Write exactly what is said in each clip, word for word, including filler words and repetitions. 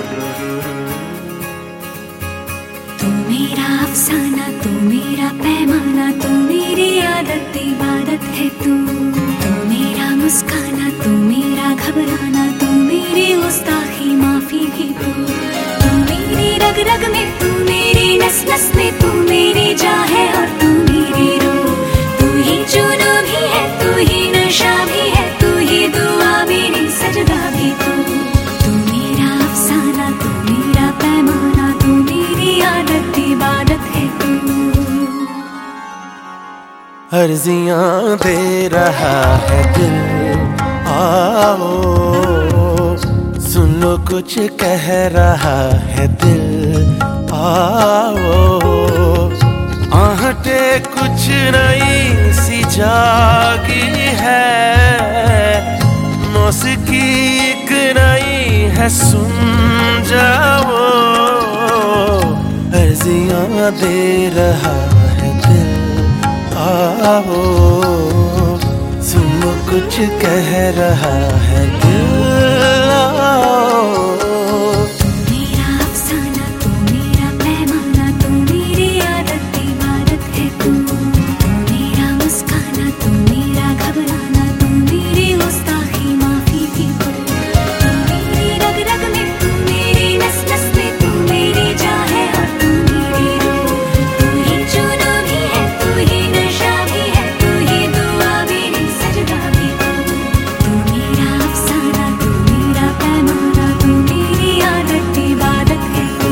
तू मेरा अफसाना, तू मेरा पैमाना, तू मेरी आदत इबादत है तू। तू मेरा मुस्काना, तू मेरा घबराना, तू मेरी गुस्ताखी माफी भी तू। तू मेरी रग रग में, तू मेरी नस नस में, तू मेरी जान है और तू मेरी रूह। तू ही जुनू भी है, तू ही नशा भी है, तू ही दुआ मेरी सजदा भी तू। तू मेरा अफसाना, तू मेरा पैमाना, तू मेरी आदत इबादत है तू। अर्जियां दे रहा है दिल, आओ सुन लो कुछ कह रहा है दिल, आओ आहटे कुछ नई सी जागी है, मौसीकी एक नई है सुन जाओ। अर्जियां दे रहा है दिल, आओ सुनो कुछ कह रहा है दिल, आओ। मेरा अफसाना, तू मेरा पैमाना, तू मेरी आदत इबादत है तू। तू मेरा मुस्काना, तू मेरा घबराना, तू मेरी गुस्ताखी माफी भी तू। तू मेरी रग रग में, तू मेरी नस नस में, तू मेरी जान है और तू मेरी रूह। तू ही जुनू भी है, तू ही नशा भी है, तू ही दुआ मेरी सजदा भी तू। तू मेरा अफसाना, तू मेरा पैमाना, तू मेरी आदत इबादत है तू।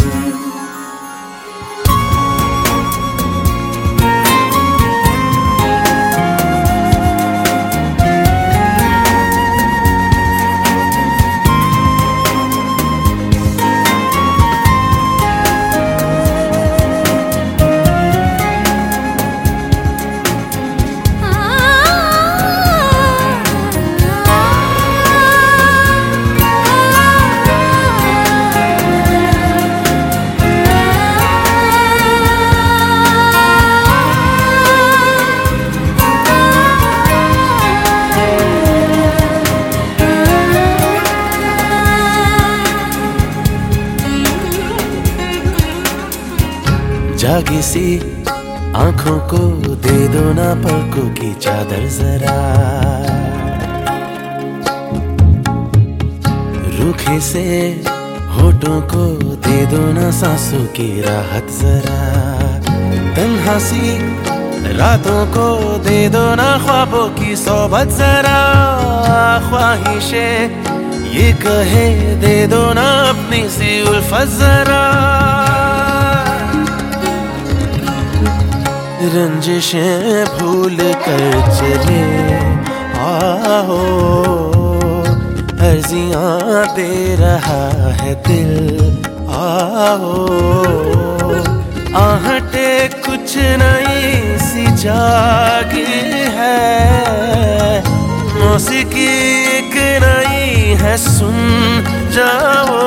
जागी सी आंखों को दे दो ना पलकों की चादर जरा, रूखे से होठों को दे दो ना सांसों की राहत जरा। तन्हा सी रातों को दे दो ना ख्वाबों की सोबत जरा, ख्वाहिशें ये कहे दे दो ना अपनी सी उल्फत जरा। रंजिशें भूल कर चले आओ, अर्जियां दे रहा है दिल, आओ आहटे कुछ नई सी जागी है, मौसीकी एक नई है सुन जाओ।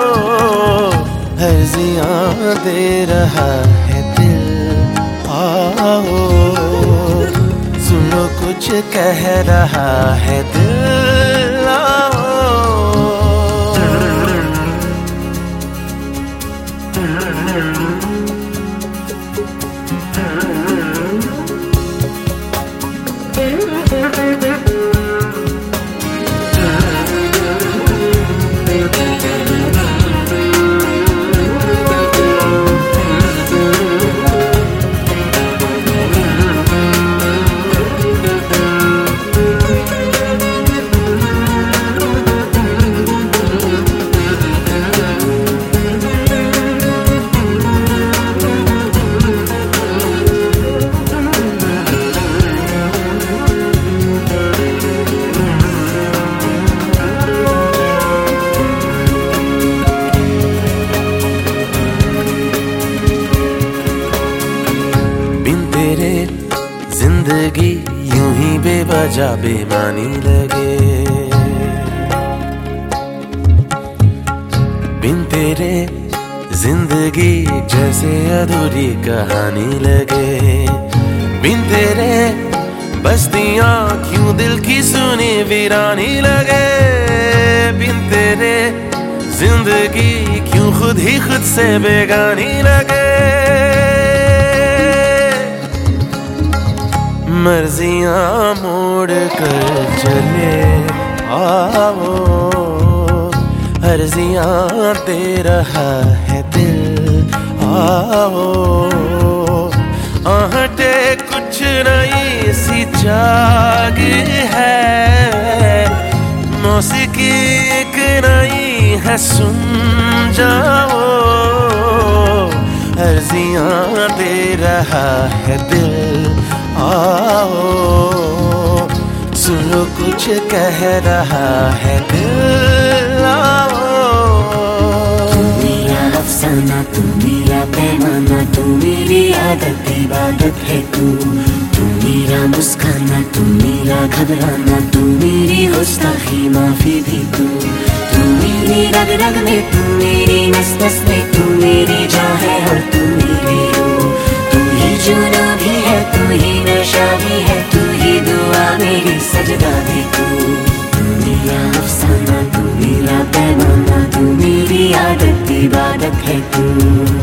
अर्जियां दे रहा है दिल, आओ सुनो कुछ कह रहा है दिल, आओ। जिंदगी यूं ही बेवजह बेमानी लगे, बिन तेरे जिंदगी जैसे अधूरी कहानी लगे। बिन तेरे बस्तियां क्यों दिल की सुनी वीरानी लगे, बिन तेरे जिंदगी क्यों खुद ही खुद से बेगानी लगे। मर्जियां मोड़ कर चले आओ, अर्जियां दे रहा है दिल आओ। आहटे कुछ नई सी जाग है, मौसीकी एक नई है सुन जाओ। अर्जियां दे रहा है दिल आओ, सुनो कुछ कह रहा है दिल आओ। तू मेरा अफसाना, तू मेरा पैमाना, तू मेरी आदत इबादत है तू। तू मेरा मुस्काना, तू मेरा घबराना, तू मेरी गुस्ताखी माफी भी तू। तू मेरी रग रग में, तू मेरी नस नस में, तू मेरी जान है और तू मेरी रूह। तू ही जुनून भी है, तू ही नशा भी है, तू ही दुआ मेरी सजदा भी तू। तू मेरा अफसाना, तू मेरा पैमाना, तू मेरी आदत इबादत है तू।